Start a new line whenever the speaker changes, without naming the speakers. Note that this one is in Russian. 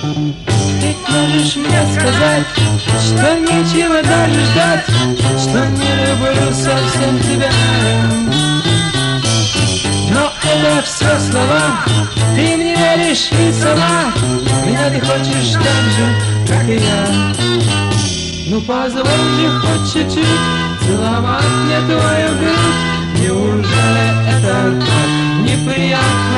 Ведь можешь мне сказать, что нечего даже ждать, что не люблю совсем тебя. Но это все слова, ты мне веришь и сама, меня ты хочешь так же, как и я. Ну позволь же хоть чуть-чуть целовать мне твою грудь. Неужели это так неприятно?